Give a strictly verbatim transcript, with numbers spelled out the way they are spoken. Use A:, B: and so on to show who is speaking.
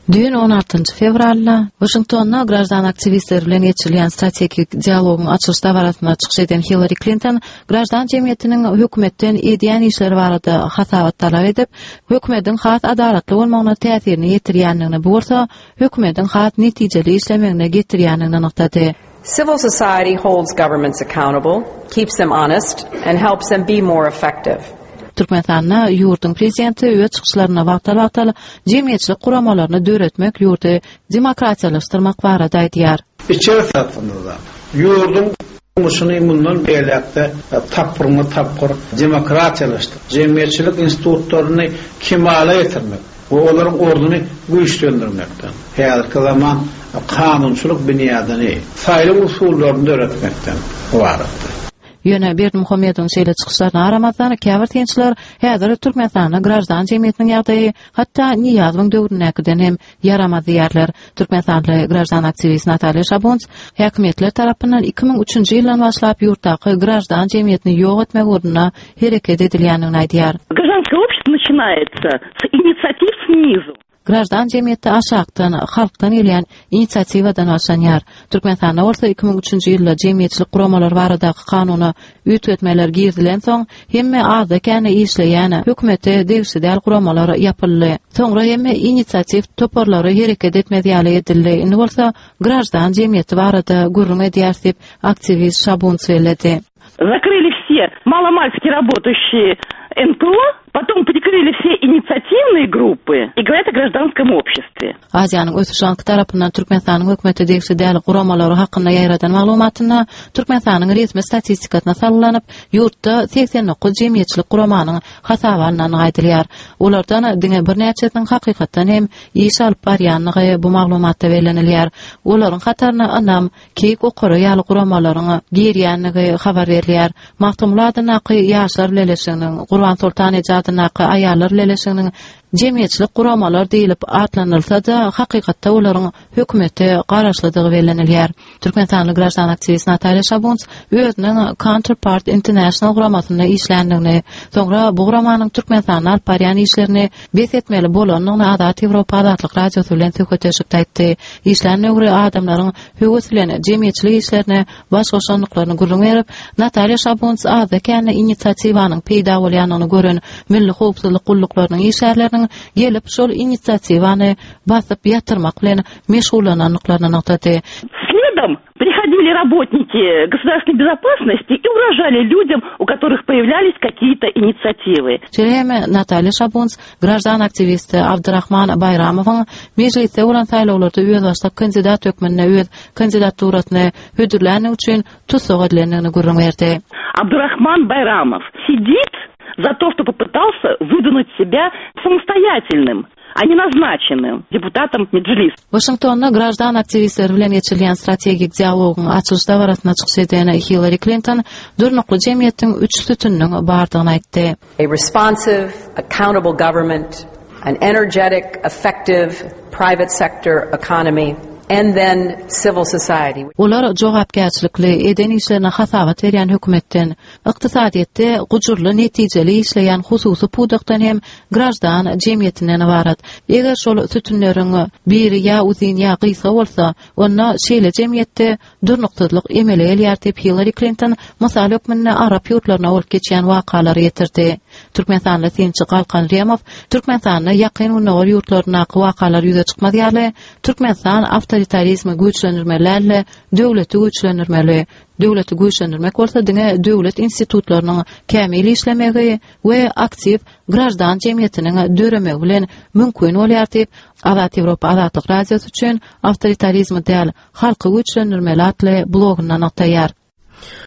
A: Dün on altıncı fevralda Washingtonda grajdan aktivistler bilen geçirilen strategik dialogun açılış davaratına çıkış eden Hillary Clinton, grajdan cemiyetinin hökümetten ediyen işleri barada hasabat talap edip, hökümetin has adalatly bolmagyna täsirini ýetirýändigini bolsa, hökümetin has netijeli işlemegine getirýändigini noktady.
B: Civil society holds governments accountable, keeps them honest, and helps them be more effective.
A: Türkmenistan'da yurdun prezidenti öz çıkışlarına wagtal-wagtal cemiyetçilik kuramalaryny döretmek, yurdu demokratiyalaşdyrmak barada aýdýar.
C: İçeri tarafında da yurdun Muşunu bundan beýlekde tapyrma tapyr demokratiyalaşdyr. Cemiyetçilik institutlaryny kemale ýetirmek, olaryň orduny güýçlendirmekden, häzirki zaman kanunçylyk büniýadyny, saýly usullaryny öğretmekden ibaretdir.
A: Ýöne Berdimuhammedowyň şeýle çykyşlaryny aramazdan käbir tençler häzir Türkmenistanyň grajdan jemgyýetiniň ýagdaýy hatda Niýazowyň döwründäkiden hem yaramaz diýerler. Türkmenistanly grajdan aktivist Natalya Şabunç häkimetler tarapyndan iki ming üçünji ýyldan başlap ýurtdaky grajdan jemgyýetini ýok etmek urdunyna hereket edilýändigini aýdýar.
D: Гражданское общество начинается с инициатив снизу.
A: Grajdan jemgyýetde aşagdan, halkdan gelýän inisiatiwadan başlanýar. Türkmenistanda bolsa iki ming üçünji ýylda jemgyýetçilik guramalary baradaky kanuny üýtgetmeler girdilen soň hemme azda käne işleýän hökümete degişdäl guramalar ýapyldy. Soňra hemme inisiativ toparlary hereket etmediýäli edildi. Indi bolsa grajdan jemgyýeti barada gurrum edýär diýip aktivist Şabun söýledi.
D: Закрыли все маломальски работающие эн пэ о, потом прикрыли все инициативные группы и говорят о гражданском обществе.
A: Aziýanyň ösüşanky tarapyndan Türkmenistanyň hökümeti degişdäl guramalary hakynda ýaýradan maglumatyna Türkmenistanyň resmi statistikasyna sallanıp, ýurtda seksen dokuz jemgyýetçilik guramanyň hasabandan aýdylýar. Olardan diňe bir näçesiniň hakykatdan hem iş alyp barýanlygy bu maglumatda belenilýär. Olaryň hataryna anam keyik okary ýaly guramalaryň gerýänligi habar berilýär. Mahkumlardan aky ýaşlar leleşiginiň, Gurban Sultan ejadyndan aky aýallar leleşiginiň jemgyýetçilik guramalar diýilip atlanylsa da hakykatda olaryň hökümete garaşlydygy belenilýär. Türkmenistanyň grajdan aktivist Natalya Şabunç özüniň Counterpart International guramasyna işländigini, soňra bu guramanyň Türkmenistanyň alyp barýan işlerini besetmeli bolanyny Azat Ýewropa Azatlyk radiosy bilen söhbetleşip aýtdy. İşlerine göre adamlaryň höwesi bilen jemgyýetçilik işlerine baş goşanlyklaryny gurrun berip, Natalya Şabunç azda käne inisiatiwanyň peýda bolýanyny gören milli howpsuzlyk gulluklarının işlerlerinin gelip şol inisiatiwany basyp ýatyrmak bilen meşgullananlyklaryny noktady.
D: Следом приходили работники государственной безопасности и угрожали людям, у которых появлялись какие-то инициативы.
A: Şeýle Natalya Şabunç grajdan aktivisti Abdurrahman Bayramowyň meclisde bolan saýlawlarda öz başda kandidat hökmüne öz kandidaturasyny hödürläni üçin tutsuk edilendigini gurrun berdi.
D: Абдурахман Байрамов сидит за то, что попытался выдвинуть себя самостоятельным, а не назначенным депутатом Меджлис.
A: Washingtonda grajdan aktivistler bilen geçirilýän strategik dialogyň açylyş dawratyna çykyş eden Hillary Clinton durnukly jemgyýetiň üç sütünniň bardygyny aýtdy.
B: A responsive, accountable government, an energetic, effective private sector economy, and then civil society.
A: Olar jogapkärçilikli eden işlerine hasabat berýän hökümetden, ykdysadyetde gujurly netijeli işleýän hususy pudakdan hem grajdan jemgyýetinden ibaret. Eger şol sütünleriň biri ýa uzyn ýa gysga bolsa, onda şeýle jemgyýetde durnuksyzlyk emele elýär diýip Hillary Clinton mysal hökmünde Arap ýurtlaryna bolup geçýän wakalary ýetirdi. Türkmenistanyň Sençi Galkan Remov Türkmenistanyň ýakyn unagar ýurtlaryna wakalar ýüze çykmadýarly. Türkmenistan avtoritarizmi güýçlendirmelerle döwleti güýçlendirmeli. Döwleti güýçlendirmek bolsa diňe döwlet institutlarynyň kämil işlemegi we aktiv grajdan jemgyýetiniň döremegi bilen mümkin bolýar diýip Azat Ýewropa Azatlyk radiosy üçin avtoritarizmi däl halky güýçlendirmeli atly blogyna noktaýar.